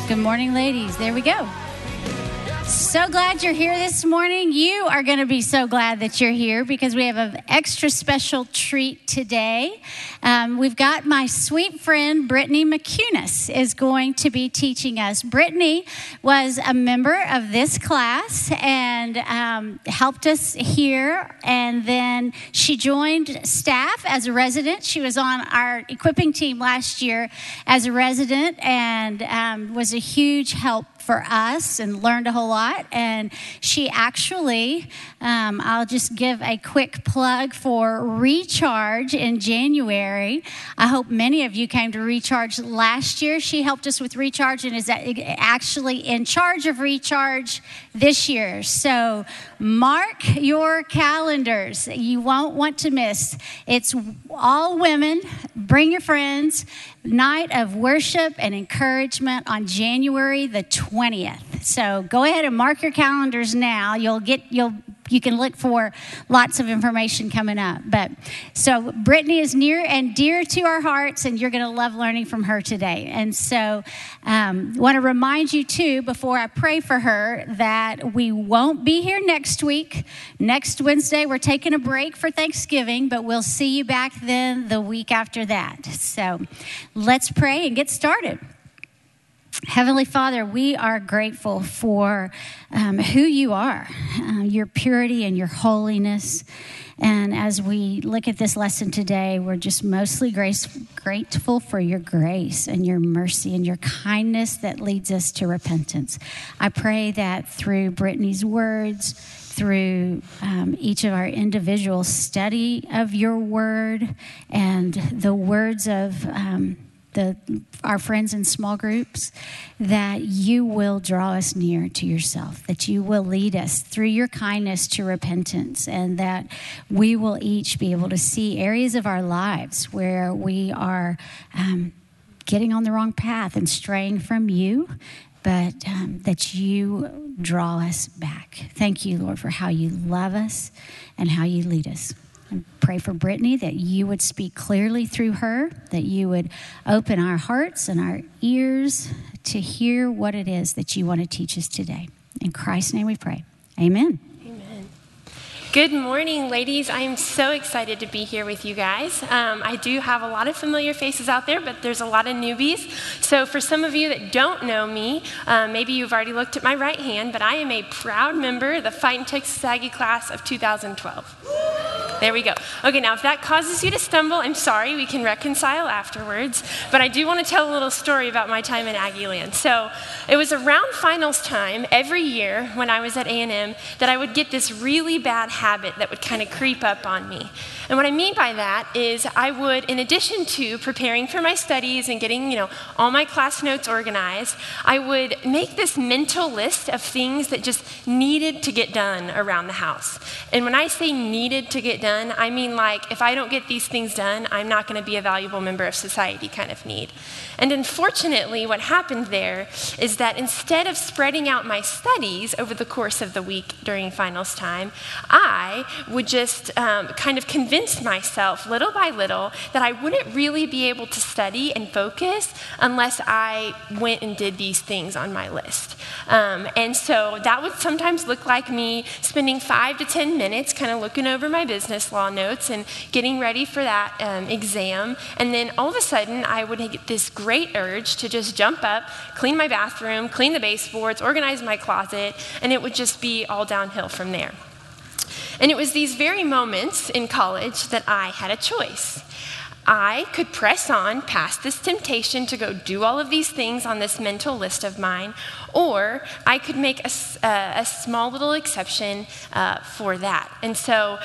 Good morning, ladies. There we go. So glad you're here this morning. You are going to be so glad that you're here because we have an extra special treat today. We've got my sweet friend, Brittany McCunis, is going to be teaching us. Brittany was a member of this class and helped us here. And then she joined staff as a resident. She was on our equipping team last year as a resident and was a huge help for us and learned a whole lot. And she actually, I'll just give a quick plug for Recharge in January. I hope many of you came to Recharge last year. She helped us with Recharge and is actually in charge of Recharge this year. So mark your calendars. You won't want to miss. It's all women. Bring your friends. Night of worship and encouragement on January the 20th. So go ahead and mark your calendars now. You can look for lots of information coming up. But so Brittany is near and dear to our hearts, and you're going to love learning from her today. And so want to remind you too, before I pray for her, that we won't be here next week. Next Wednesday, we're taking a break for Thanksgiving, but we'll see you back then the week after that. So let's pray and get started. Heavenly Father, we are grateful for who you are, your purity and your holiness. And as we look at this lesson today, we're just mostly grateful for your grace and your mercy and your kindness that leads us to repentance. I pray that through Brittany's words, through each of our individual study of your word and the words of our friends in small groups, that you will draw us near to yourself, that you will lead us through your kindness to repentance, and that we will each be able to see areas of our lives where we are getting on the wrong path and straying from you, but that you draw us back. Thank you, Lord, for how you love us and how you lead us. And pray for Brittany that you would speak clearly through her, that you would open our hearts and our ears to hear what it is that you want to teach us today. In Christ's name we pray. Amen. Amen. Good morning, ladies. I'm so excited to be here with you guys. I do have a lot of familiar faces out there, but there's a lot of newbies. So for some of you that don't know me, maybe you've already looked at my right hand, but I am a proud member of the Fighting Texas Aggie class of 2012. There we go. Okay, now if that causes you to stumble, I'm sorry, we can reconcile afterwards. But I do want to tell a little story about my time in Aggieland. So it was around finals time every year when I was at A&M that I would get this really bad habit that would kind of creep up on me. And what I mean by that is I would, in addition to preparing for my studies and getting, all my class notes organized, I would make this mental list of things that just needed to get done around the house. And when I say needed to get done, I mean like if I don't get these things done, I'm not going to be a valuable member of society kind of need. And unfortunately, what happened there is that instead of spreading out my studies over the course of the week during finals time, I would just kind of convince myself little by little that I wouldn't really be able to study and focus unless I went and did these things on my list. And so that would sometimes look like me spending 5 to 10 minutes kind of looking over my business law notes and getting ready for that exam. And then all of a sudden, I would get this great urge to just jump up, clean my bathroom, clean the baseboards, organize my closet, and it would just be all downhill from there. And it was these very moments in college that I had a choice. I could press on past this temptation to go do all of these things on this mental list of mine, or I could make a small little exception for that. And so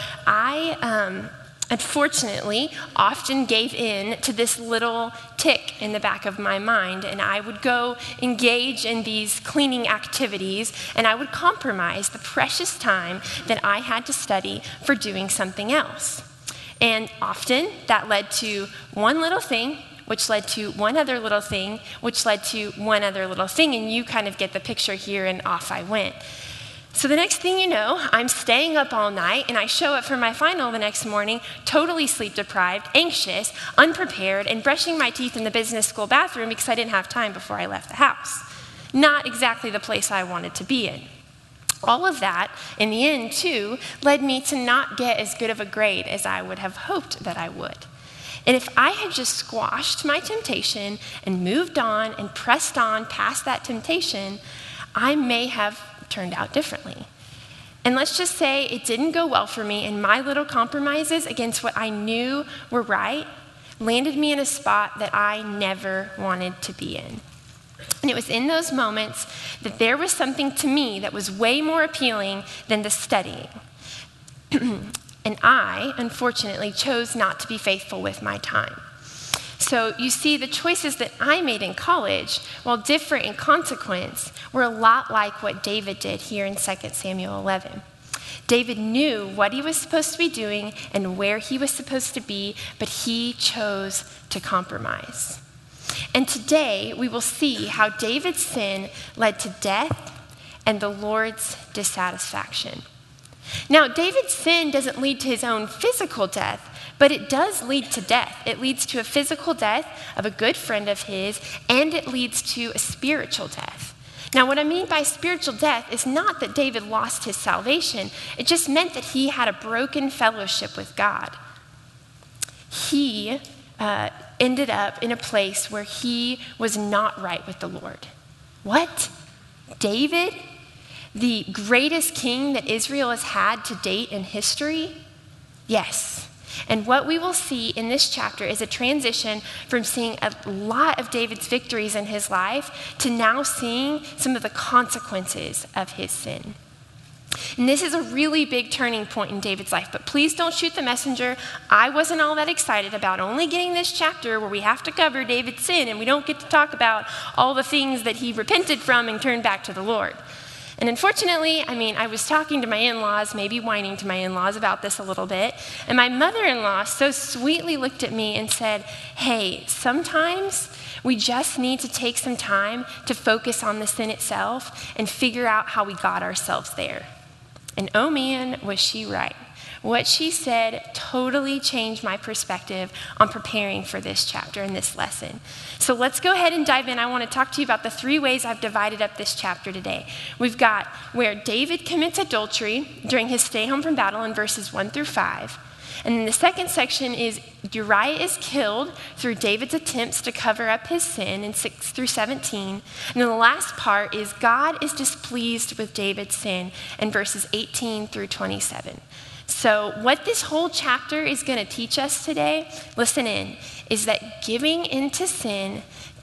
I unfortunately often gave in to this little tick in the back of my mind, and I would go engage in these cleaning activities, and I would compromise the precious time that I had to study for doing something else. And often that led to one little thing, which led to one other little thing, which led to one other little thing, and you kind of get the picture here, and off I went. So the next thing you know, I'm staying up all night, and I show up for my final the next morning, totally sleep deprived, anxious, unprepared, and brushing my teeth in the business school bathroom because I didn't have time before I left the house. not exactly the place I wanted to be in. All of that, in the end, too, led me to not get as good of a grade as I would have hoped that I would. And if I had just squashed my temptation and moved on and pressed on past that temptation, I may have turned out differently. And let's just say it didn't go well for me, and my little compromises against what I knew were right landed me in a spot that I never wanted to be in. And it was in those moments that there was something to me that was way more appealing than the studying. And I, unfortunately, chose not to be faithful with my time. So you see, the choices that I made in college, while different in consequence, were a lot like what David did here in 2 Samuel 11. David knew what he was supposed to be doing and where he was supposed to be, but he chose to compromise. And today, we will see how David's sin led to death and the Lord's dissatisfaction. Now, David's sin doesn't lead to his own physical death, but it does lead to death. It leads to a physical death of a good friend of his, and it leads to a spiritual death. Now, what I mean by spiritual death is not that David lost his salvation. It just meant that he had a broken fellowship with God. He ended up in a place where he was not right with the Lord. What? David, the greatest king that Israel has had to date in history? Yes. And what we will see in this chapter is a transition from seeing a lot of David's victories in his life to now seeing some of the consequences of his sin. And this is a really big turning point in David's life, but please don't shoot the messenger. I wasn't all that excited about only getting this chapter where we have to cover David's sin and we don't get to talk about all the things that he repented from and turned back to the Lord. And unfortunately, I was talking to my in-laws, maybe whining to my in-laws about this a little bit, and my mother-in-law so sweetly looked at me and said, hey, sometimes we just need to take some time to focus on the sin itself and figure out how we got ourselves there. And oh man, was she right. What she said totally changed my perspective on preparing for this chapter and this lesson. So let's go ahead and dive in. I want to talk to you about the 3 ways I've divided up this chapter today. We've got where David commits adultery during his stay home from battle in verses 1 through 5. And then the second section is Uriah is killed through David's attempts to cover up his sin in 6 through 17. And then the last part is God is displeased with David's sin in verses 18 through 27. So what this whole chapter is going to teach us today, listen in, is that giving into sin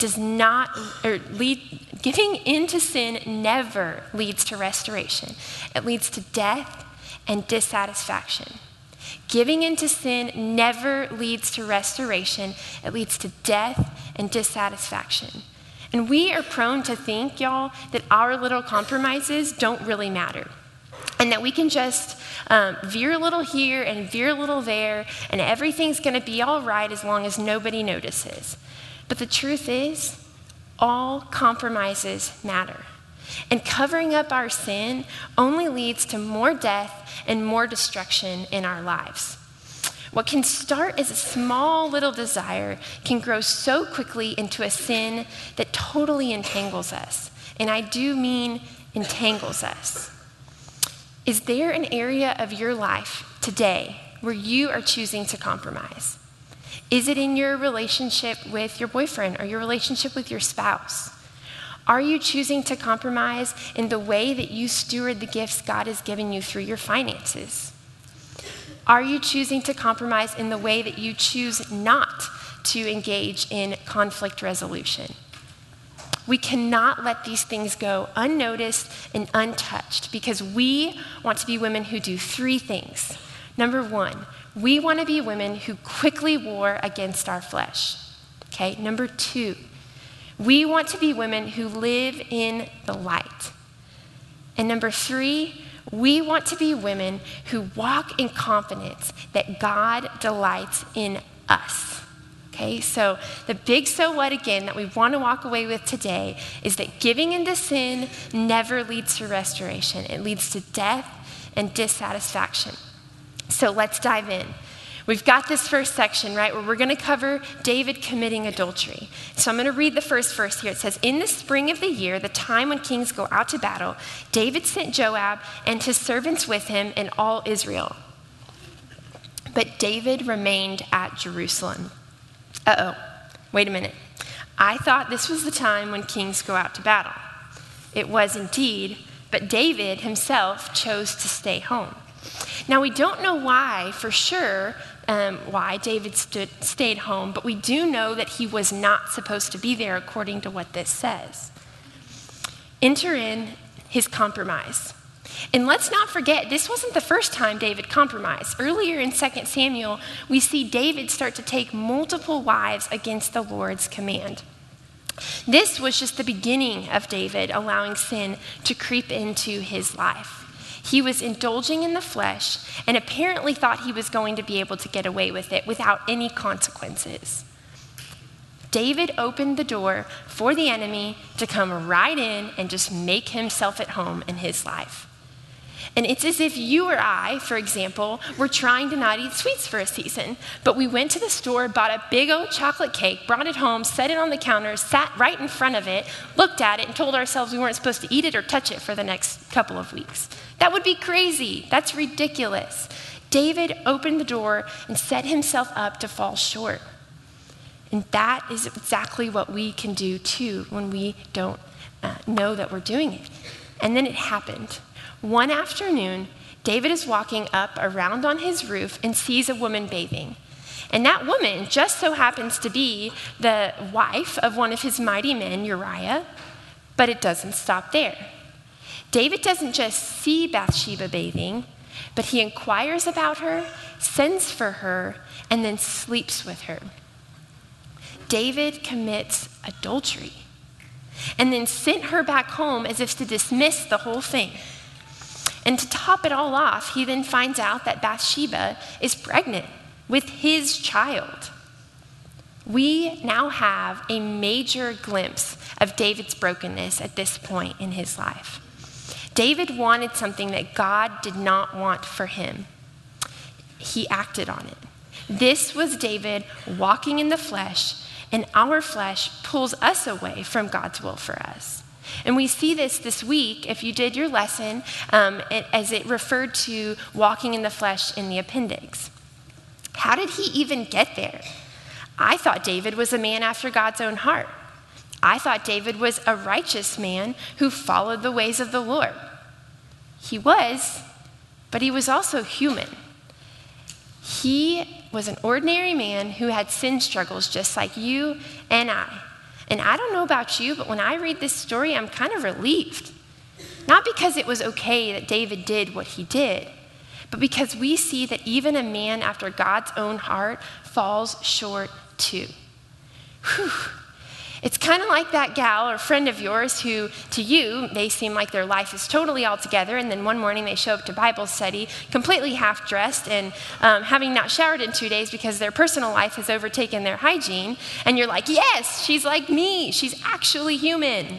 never leads to restoration. It leads to death and dissatisfaction. Giving into sin never leads to restoration. It leads to death and dissatisfaction. And we are prone to think, y'all, that our little compromises don't really matter. And that we can just veer a little here and veer a little there, and everything's going to be all right as long as nobody notices. But the truth is, all compromises matter. And covering up our sin only leads to more death and more destruction in our lives. What can start as a small little desire can grow so quickly into a sin that totally entangles us. And I do mean entangles us. Is there an area of your life today where you are choosing to compromise? Is it in your relationship with your boyfriend or your relationship with your spouse? Are you choosing to compromise in the way that you steward the gifts God has given you through your finances? Are you choosing to compromise in the way that you choose not to engage in conflict resolution? We cannot let these things go unnoticed and untouched because we want to be women who do 3 things. Number 1, we want to be women who quickly war against our flesh. Okay, number 2, we want to be women who live in the light. And number 3, we want to be women who walk in confidence that God delights in us. Okay, so the big so what again that we want to walk away with today is that giving into sin never leads to restoration. It leads to death and dissatisfaction. So let's dive in. We've got this first section, right, where we're going to cover David committing adultery. So I'm going to read the first verse here. It says, "In the spring of the year, the time when kings go out to battle, David sent Joab and his servants with him and all Israel. But David remained at Jerusalem." Wait a minute. I thought this was the time when kings go out to battle. It was indeed, but David himself chose to stay home. Now, we don't know why for sure why David stayed home, but we do know that he was not supposed to be there according to what this says. Enter in his compromise. And let's not forget, this wasn't the first time David compromised. Earlier in 2 Samuel, we see David start to take multiple wives against the Lord's command. This was just the beginning of David allowing sin to creep into his life. He was indulging in the flesh and apparently thought he was going to be able to get away with it without any consequences. David opened the door for the enemy to come right in and just make himself at home in his life. And it's as if you or I, for example, were trying to not eat sweets for a season, but we went to the store, bought a big old chocolate cake, brought it home, set it on the counter, sat right in front of it, looked at it, and told ourselves we weren't supposed to eat it or touch it for the next couple of weeks. That would be crazy. That's ridiculous. David opened the door and set himself up to fall short. And that is exactly what we can do too when we don't know that we're doing it. And then it happened. One afternoon, David is walking up around on his roof and sees a woman bathing. And that woman just so happens to be the wife of one of his mighty men, Uriah, but it doesn't stop there. David doesn't just see Bathsheba bathing, but he inquires about her, sends for her, and then sleeps with her. David commits adultery and then sent her back home as if to dismiss the whole thing. And to top it all off, he then finds out that Bathsheba is pregnant with his child. We now have a major glimpse of David's brokenness at this point in his life. David wanted something that God did not want for him. He acted on it. This was David walking in the flesh, and our flesh pulls us away from God's will for us. And we see this week, if you did your lesson, as it referred to walking in the flesh in the appendix. How did he even get there? I thought David was a man after God's own heart. I thought David was a righteous man who followed the ways of the Lord. He was, but he was also human. He was an ordinary man who had sin struggles just like you and I. And I don't know about you, but when I read this story, I'm kind of relieved. Not because it was okay that David did what he did, but because we see that even a man after God's own heart falls short too. Whew. It's kind of like that gal or friend of yours who, to you, they seem like their life is totally all together, and then one morning they show up to Bible study completely half-dressed and having not showered in 2 days because their personal life has overtaken their hygiene, and you're like, yes, she's like me. She's actually human.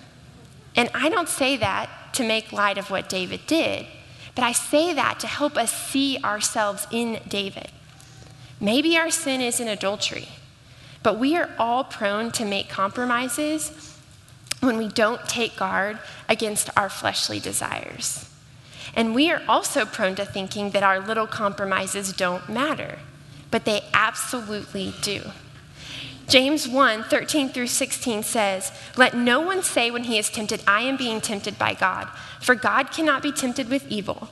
And I don't say that to make light of what David did, but I say that to help us see ourselves in David. Maybe our sin isn't adultery, but we are all prone to make compromises when we don't take guard against our fleshly desires. And we are also prone to thinking that our little compromises don't matter, but they absolutely do. James 1:13-16 says, "Let no one say when he is tempted, 'I am being tempted by God,' for God cannot be tempted with evil,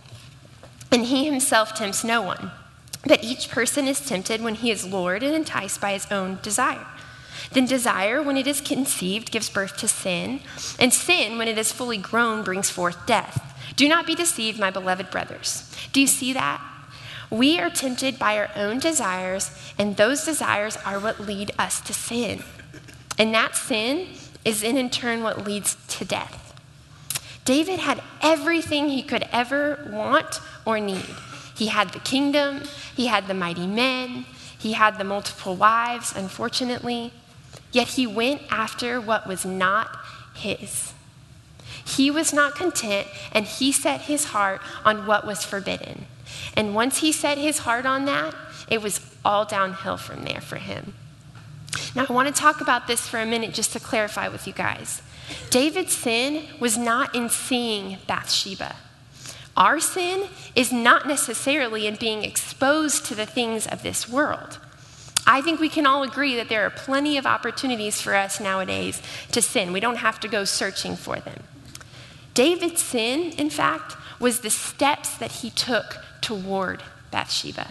and he himself tempts no one. But each person is tempted when he is lured and enticed by his own desire. Then desire, when it is conceived, gives birth to sin, and sin, when it is fully grown, brings forth death. Do not be deceived, my beloved brothers." Do you see that? We are tempted by our own desires, and those desires are what lead us to sin. And that sin is in turn what leads to death. David had everything he could ever want or need. He had the kingdom, he had the mighty men, he had the multiple wives, unfortunately, yet he went after what was not his. He was not content, and he set his heart on what was forbidden. And once he set his heart on that, it was all downhill from there for him. Now, I want to talk about this for a minute just to clarify with you guys. David's sin was not in seeing Bathsheba. Our sin is not necessarily in being exposed to the things of this world. I think we can all agree that there are plenty of opportunities for us nowadays to sin. We don't have to go searching for them. David's sin, in fact, was the steps that he took toward Bathsheba.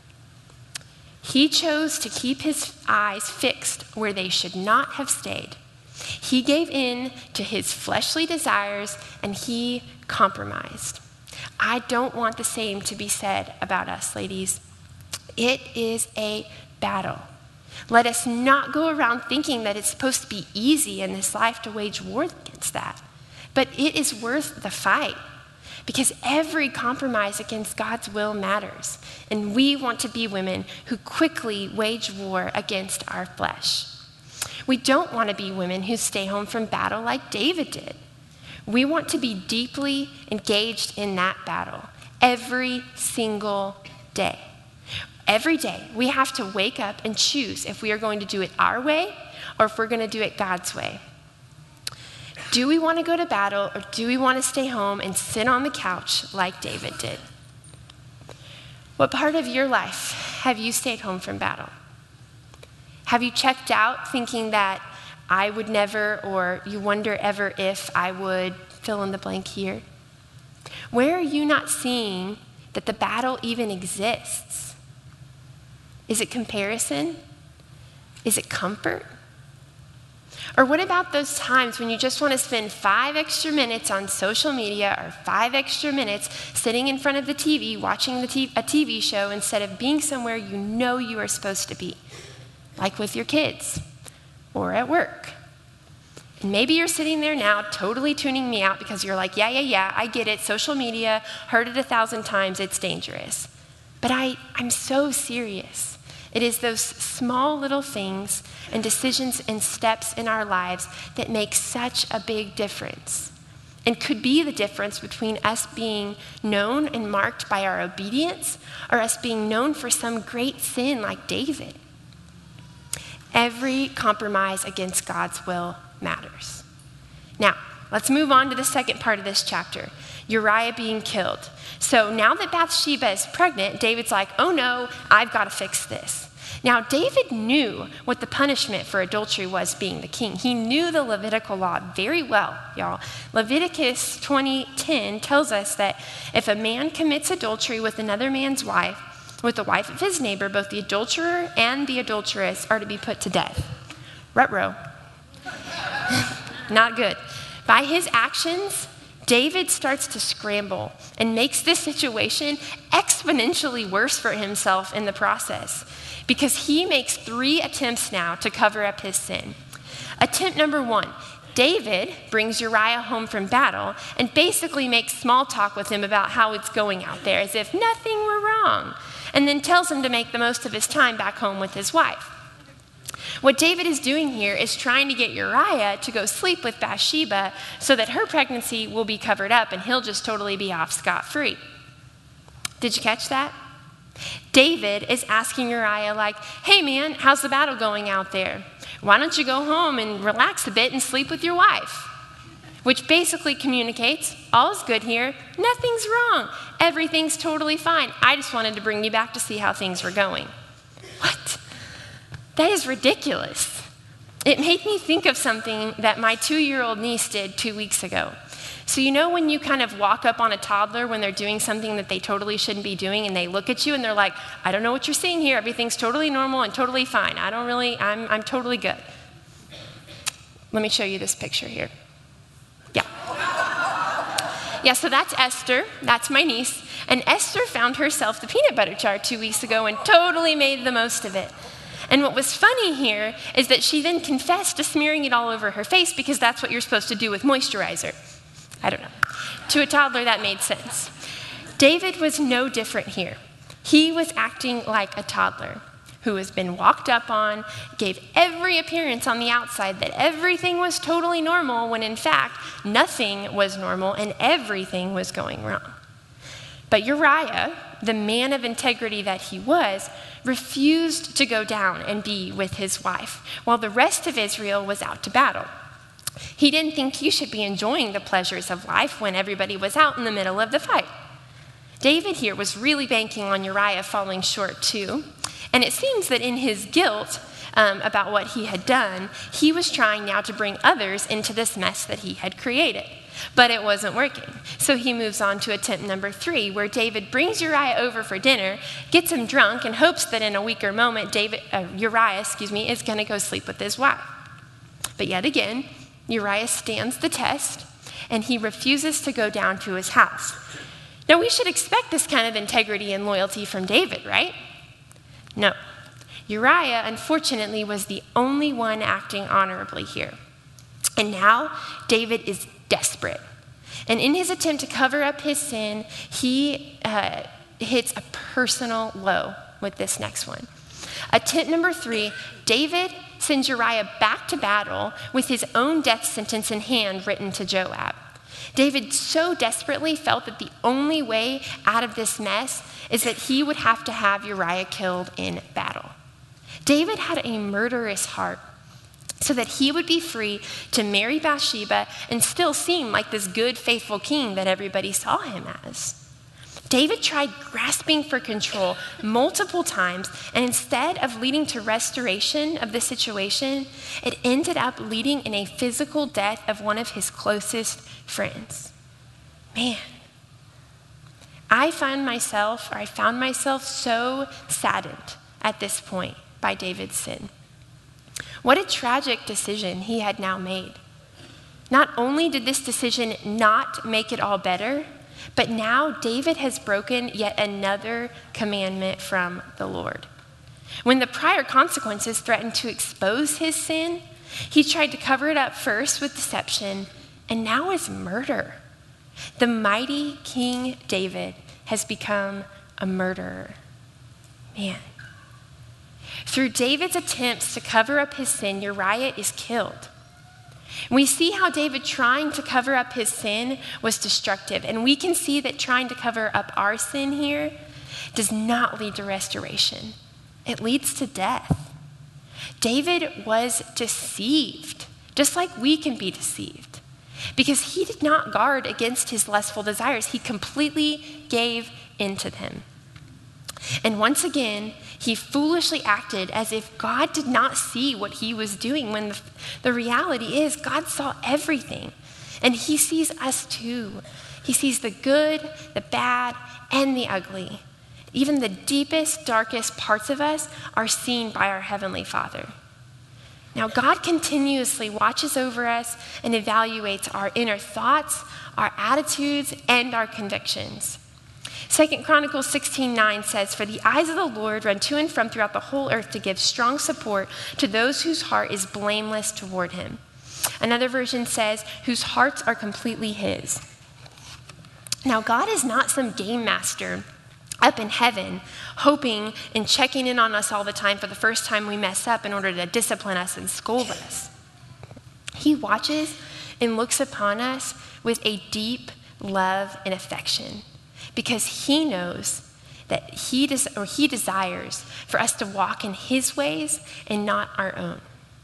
He chose to keep his eyes fixed where they should not have stayed. He gave in to his fleshly desires and he compromised. I don't want the same to be said about us, ladies. It is a battle. Let us not go around thinking that it's supposed to be easy in this life to wage war against that. But it is worth the fight because every compromise against God's will matters. And we want to be women who quickly wage war against our flesh. We don't want to be women who stay home from battle like David did. We want to be deeply engaged in that battle every single day. Every day, we have to wake up and choose if we are going to do it our way or if we're going to do it God's way. Do we want to go to battle or do we want to stay home and sit on the couch like David did? What part of your life have you stayed home from battle? Have you checked out thinking that I would never, or you wonder ever if I would fill in the blank here? Where are you not seeing that the battle even exists? Is it comparison? Is it comfort? Or what about those times when you just want to spend 5 extra minutes on social media or 5 extra minutes sitting in front of the TV watching a TV show instead of being somewhere you know you are supposed to be, like with your kids or at work? And maybe you're sitting there now totally tuning me out because you're like, yeah, I get it. Social media, heard it 1,000 times, it's dangerous. But I'm so serious. It is those small little things and decisions and steps in our lives that make such a big difference and could be the difference between us being known and marked by our obedience or us being known for some great sin like David. Every compromise against God's will matters. Now, let's move on to the second part of this chapter, Uriah being killed. So now that Bathsheba is pregnant, David's like, oh no, I've got to fix this. Now, David knew what the punishment for adultery was being the king. He knew the Levitical law very well, y'all. Leviticus 20:10 tells us that if a man commits adultery with another man's wife, with the wife of his neighbor, both the adulterer and the adulteress are to be put to death. Ruh-roh. Not good. By his actions, David starts to scramble and makes this situation exponentially worse for himself in the process because he makes 3 attempts now to cover up his sin. Attempt number 1, David brings Uriah home from battle and basically makes small talk with him about how it's going out there as if nothing were wrong, and then tells him to make the most of his time back home with his wife. What David is doing here is trying to get Uriah to go sleep with Bathsheba so that her pregnancy will be covered up and he'll just totally be off scot-free. Did you catch that? David is asking Uriah like, hey man, how's the battle going out there? Why don't you go home and relax a bit and sleep with your wife? Which basically communicates, all's good here, nothing's wrong, everything's totally fine. I just wanted to bring you back to see how things were going. What? That is ridiculous. It made me think of something that my 2-year-old niece did 2 weeks ago. So you know when you kind of walk up on a toddler when they're doing something that they totally shouldn't be doing and they look at you and they're like, I don't know what you're seeing here. Everything's totally normal and totally fine. I'm totally good. Let me show you this picture here. Yeah, so that's Esther. That's my niece. And Esther found herself the peanut butter jar 2 weeks ago and totally made the most of it. And what was funny here is that she then confessed to smearing it all over her face because that's what you're supposed to do with moisturizer. I don't know. To a toddler, that made sense. David was no different here. He was acting like a toddler who has been walked up on, gave every appearance on the outside that everything was totally normal when in fact nothing was normal and everything was going wrong. But Uriah the man of integrity that he was, refused to go down and be with his wife, while the rest of Israel was out to battle. He didn't think he should be enjoying the pleasures of life when everybody was out in the middle of the fight. David here was really banking on Uriah falling short too, and it seems that in his guilt about what he had done, he was trying now to bring others into this mess that he had created. But it wasn't working. So he moves on to attempt number 3, where David brings Uriah over for dinner, gets him drunk, and hopes that in a weaker moment, Uriah is going to go sleep with his wife. But yet again, Uriah stands the test, and he refuses to go down to his house. Now, we should expect this kind of integrity and loyalty from David, right? No. Uriah, unfortunately, was the only one acting honorably here. And now, David is desperate. And in his attempt to cover up his sin, he hits a personal low with this next one. Attempt number 3, David sends Uriah back to battle with his own death sentence in hand written to Joab. David so desperately felt that the only way out of this mess is that he would have to have Uriah killed in battle. David had a murderous heart, so that he would be free to marry Bathsheba and still seem like this good, faithful king that everybody saw him as. David tried grasping for control multiple times, and instead of leading to restoration of the situation, it ended up leading in a physical death of one of his closest friends. Man, I found myself so saddened at this point by David's sin. What a tragic decision he had now made. Not only did this decision not make it all better, but now David has broken yet another commandment from the Lord. When the prior consequences threatened to expose his sin, he tried to cover it up first with deception, and now with murder. The mighty King David has become a murderer. Man. Through David's attempts to cover up his sin, Uriah is killed. We see how David trying to cover up his sin was destructive, and we can see that trying to cover up our sin here does not lead to restoration. It leads to death. David was deceived, just like we can be deceived, because he did not guard against his lustful desires. He completely gave into them. And once again, he foolishly acted as if God did not see what he was doing, when the reality is God saw everything. And he sees us too. He sees the good, the bad, and the ugly. Even the deepest, darkest parts of us are seen by our Heavenly Father. Now, God continuously watches over us and evaluates our inner thoughts, our attitudes, and our convictions. 2 Chronicles 16:9 says, "For the eyes of the Lord run to and from throughout the whole earth to give strong support to those whose heart is blameless toward him." Another version says, "whose hearts are completely his." Now, God is not some game master up in heaven, hoping and checking in on us all the time for the first time we mess up in order to discipline us and scold us. He watches and looks upon us with a deep love and affection, because he knows that he desires for us to walk in his ways and not our own.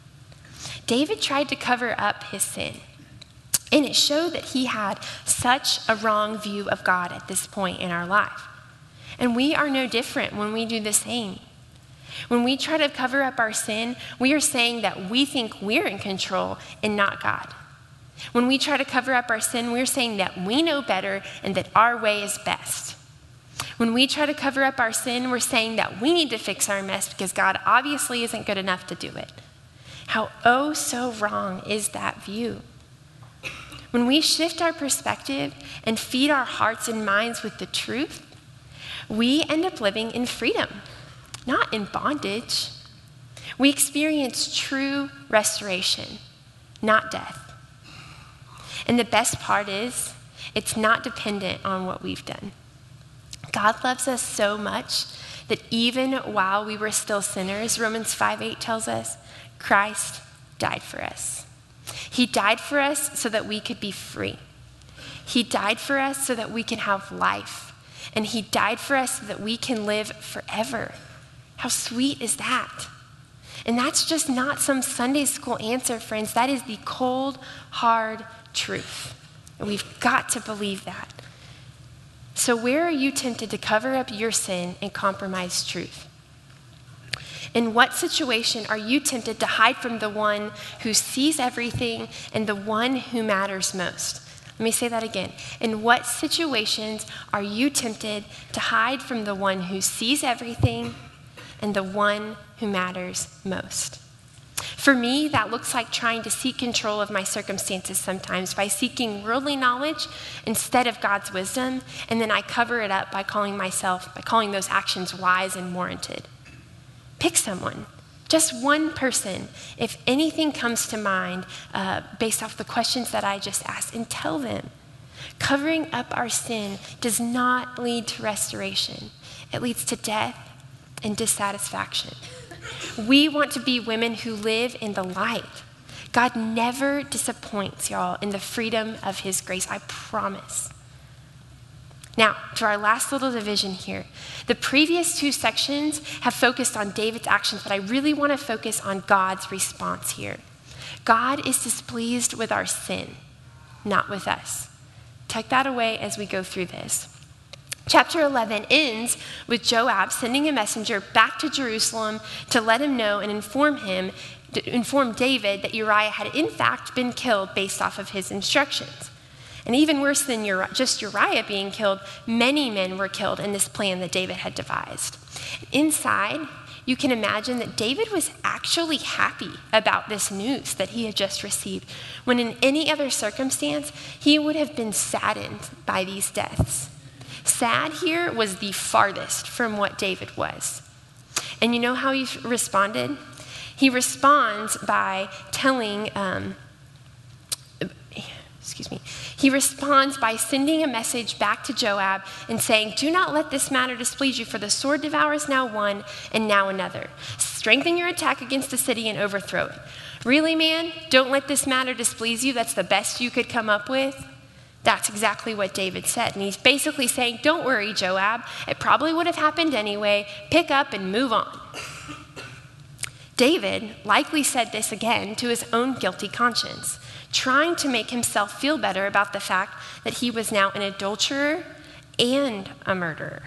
David tried to cover up his sin, and it showed that he had such a wrong view of God at this point in our life. And we are no different when we do the same. When we try to cover up our sin, we are saying that we think we're in control and not God. When we try to cover up our sin, we're saying that we know better and that our way is best. When we try to cover up our sin, we're saying that we need to fix our mess because God obviously isn't good enough to do it. How oh so wrong is that view? When we shift our perspective and feed our hearts and minds with the truth, we end up living in freedom, not in bondage. We experience true restoration, not death. And the best part is, it's not dependent on what we've done. God loves us so much that even while we were still sinners, Romans 5:8 tells us, Christ died for us. He died for us so that we could be free. He died for us so that we can have life And he died for us so that we can live forever. How sweet is that? And that's just not some Sunday school answer, friends. That is the cold, hard truth. And we've got to believe that. So where are you tempted to cover up your sin and compromise truth? In what situation are you tempted to hide from the one who sees everything and the one who matters most? Let me say that again. In what situations are you tempted to hide from the one who sees everything and the one who matters most? For me, that looks like trying to seek control of my circumstances sometimes by seeking worldly knowledge instead of God's wisdom, and then I cover it up by calling those actions wise and warranted. Pick someone, just one person, if anything comes to mind based off the questions that I just asked, and tell them. Covering up our sin does not lead to restoration. It leads to death and dissatisfaction. We want to be women who live in the light. God never disappoints, y'all, in the freedom of his grace, I promise. Now, to our last little division here. The previous two sections have focused on David's actions, but I really want to focus on God's response here. God is displeased with our sin, not with us. Tuck that away as we go through this. Chapter 11 ends with Joab sending a messenger back to Jerusalem to let him know and inform David that Uriah had in fact been killed based off of his instructions. And even worse than just Uriah being killed, many men were killed in this plan that David had devised. Inside, you can imagine that David was actually happy about this news that he had just received, when in any other circumstance, he would have been saddened by these deaths. Sad here was the farthest from what David was. And you know how he responded? He responds by sending a message back to Joab and saying, "Do not let this matter displease you, for the sword devours now one and now another. Strengthen your attack against the city and overthrow it." Really, man? Don't let this matter displease you? That's the best you could come up with? That's exactly what David said. And he's basically saying, don't worry, Joab. It probably would have happened anyway. Pick up and move on. David likely said this again to his own guilty conscience, trying to make himself feel better about the fact that he was now an adulterer and a murderer.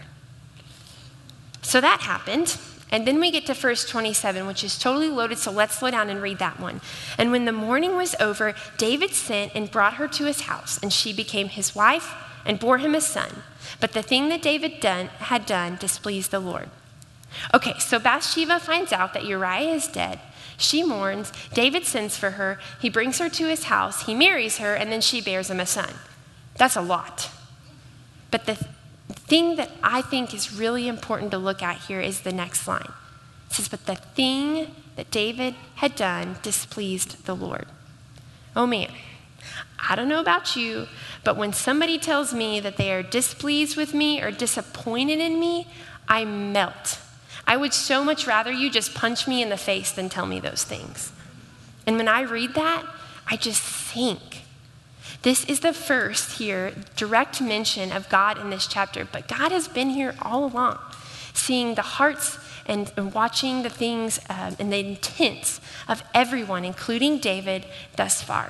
So that happened. And then we get to verse 27, which is totally loaded, so let's slow down and read that one. "And when the mourning was over, David sent and brought her to his house, and she became his wife and bore him a son. But the thing that David had done displeased the Lord." Okay, so Bathsheba finds out that Uriah is dead. She mourns. David sends for her. He brings her to his house. He marries her, and then she bears him a son. That's a lot. But the thing that I think is really important to look at here is the next line. It says, "But the thing that David had done displeased the Lord." Oh man, I don't know about you, but when somebody tells me that they are displeased with me or disappointed in me, I melt. I would so much rather you just punch me in the face than tell me those things. And when I read that, I just think. This is the first here direct mention of God in this chapter, but God has been here all along, seeing the hearts and watching the things and the intents of everyone, including David, thus far.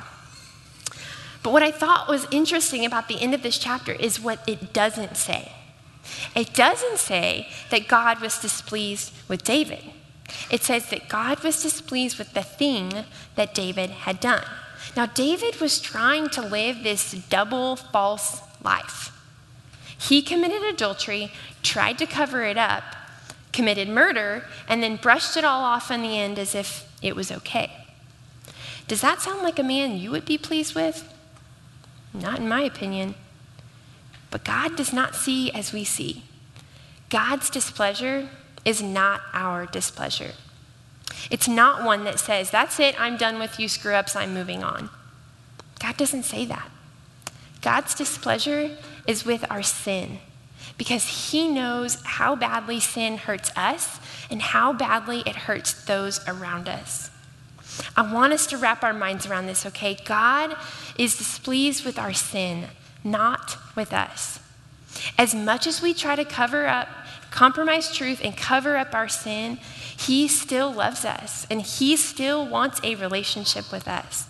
But what I thought was interesting about the end of this chapter is what it doesn't say. It doesn't say that God was displeased with David. It says that God was displeased with the thing that David had done. Now, David was trying to live this double false life. He committed adultery, tried to cover it up, committed murder, and then brushed it all off in the end as if it was okay. Does that sound like a man you would be pleased with? Not in my opinion. But God does not see as we see. God's displeasure is not our displeasure. It's not one that says, "That's it, I'm done with you screw-ups, I'm moving on." God doesn't say that. God's displeasure is with our sin, because he knows how badly sin hurts us and how badly it hurts those around us. I want us to wrap our minds around this, okay? God is displeased with our sin, not with us. As much as we try to cover up, compromise truth and cover up our sin, he still loves us and he still wants a relationship with us.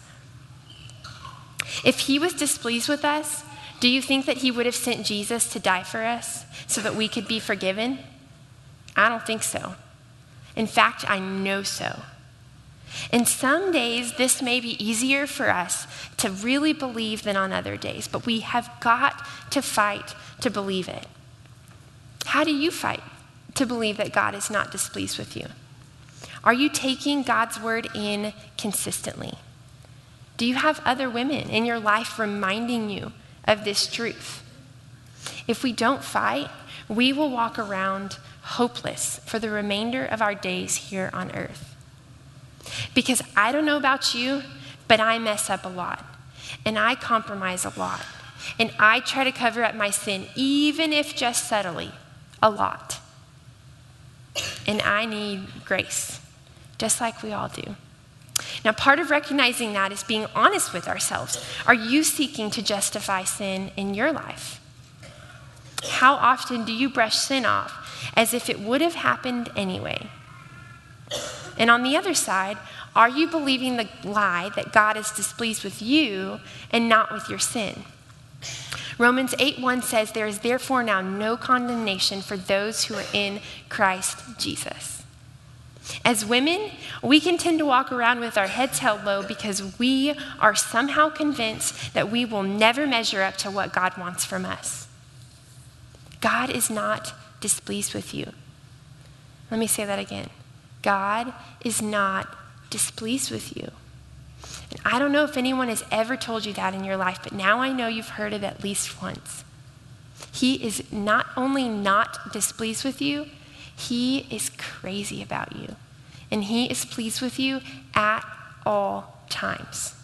If he was displeased with us, do you think that he would have sent Jesus to die for us so that we could be forgiven? I don't think so. In fact, I know so. And some days this may be easier for us to really believe than on other days, but we have got to fight to believe it. How do you fight to believe that God is not displeased with you? Are you taking God's word in consistently? Do you have other women in your life reminding you of this truth? If we don't fight, we will walk around hopeless for the remainder of our days here on earth. Because I don't know about you, but I mess up a lot, and I compromise a lot, and I try to cover up my sin, even if just subtly, a lot. And I need grace, just like we all do. Now, part of recognizing that is being honest with ourselves. Are you seeking to justify sin in your life? How often do you brush sin off as if it would have happened anyway? And on the other side, are you believing the lie that God is displeased with you and not with your sin? Romans 8:1 says, "There is therefore now no condemnation for those who are in Christ Jesus." As women, we can tend to walk around with our heads held low because we are somehow convinced that we will never measure up to what God wants from us. God is not displeased with you. Let me say that again. God is not displeased with you. And I don't know if anyone has ever told you that in your life, but now I know you've heard it at least once. He is not only not displeased with you, he is crazy about you. And he is pleased with you at all times.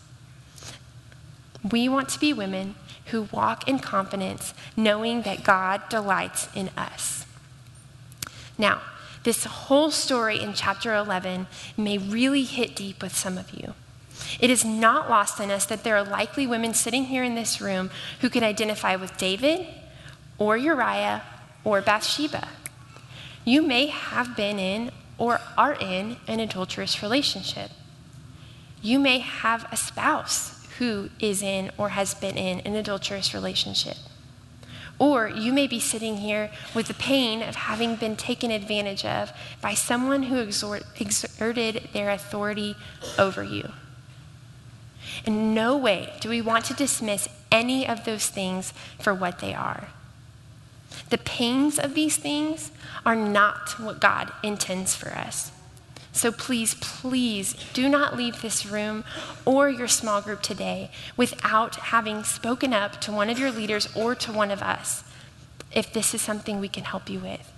We want to be women who walk in confidence, knowing that God delights in us. Now, this whole story in chapter 11 may really hit deep with some of you. It is not lost on us that there are likely women sitting here in this room who can identify with David or Uriah or Bathsheba. You may have been in or are in an adulterous relationship. You may have a spouse who is in or has been in an adulterous relationship. Or you may be sitting here with the pain of having been taken advantage of by someone who exerted their authority over you. In no way do we want to dismiss any of those things for what they are. The pains of these things are not what God intends for us. So please, please do not leave this room or your small group today without having spoken up to one of your leaders or to one of us if this is something we can help you with.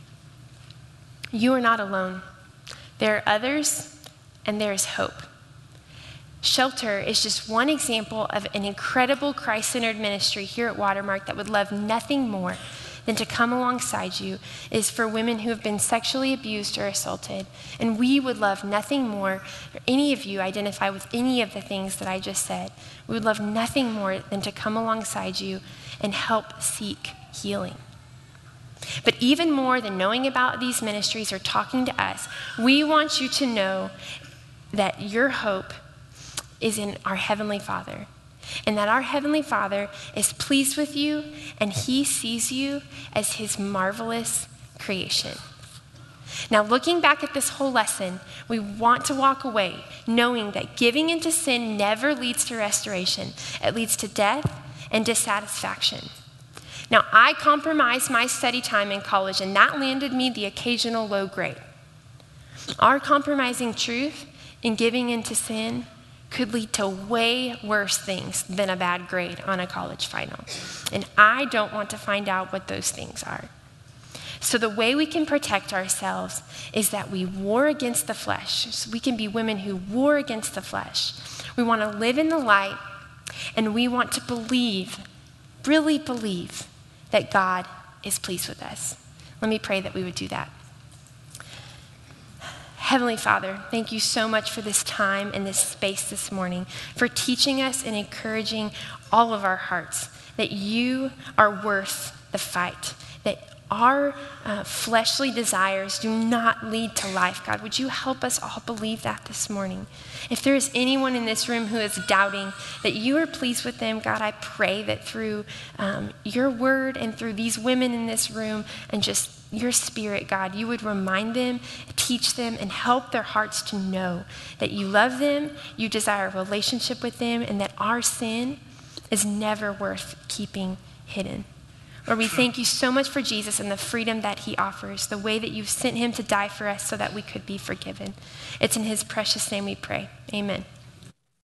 You are not alone. There are others, and there is hope. Shelter is just one example of an incredible Christ-centered ministry here at Watermark that would love nothing more than to come alongside you. It is for women who have been sexually abused or assaulted. And we would love nothing more, or any of you identify with any of the things that I just said. We would love nothing more than to come alongside you and help seek healing. But even more than knowing about these ministries or talking to us, we want you to know that your hope is in our Heavenly Father. And that our Heavenly Father is pleased with you and he sees you as his marvelous creation. Now, looking back at this whole lesson, we want to walk away knowing that giving into sin never leads to restoration. It leads to death and dissatisfaction. Now, I compromised my study time in college, and that landed me the occasional low grade. Our compromising truth in giving into sin could lead to way worse things than a bad grade on a college final. And I don't want to find out what those things are. So the way we can protect ourselves is that we war against the flesh. So we can be women who war against the flesh. We want to live in the light, and we want to believe, really believe, that God is pleased with us. Let me pray that we would do that. Heavenly Father, thank you so much for this time and this space this morning, for teaching us and encouraging all of our hearts that you are worth the the fight, that our fleshly desires do not lead to life. God, would you help us all believe that this morning? If there is anyone in this room who is doubting that you are pleased with them, God, I pray that through your word and through these women in this room and just your spirit, God, you would remind them, teach them, and help their hearts to know that you love them, you desire a relationship with them, and that our sin is never worth keeping hidden. Lord, we thank you so much for Jesus and the freedom that he offers, the way that you've sent him to die for us so that we could be forgiven. It's in his precious name we pray. Amen.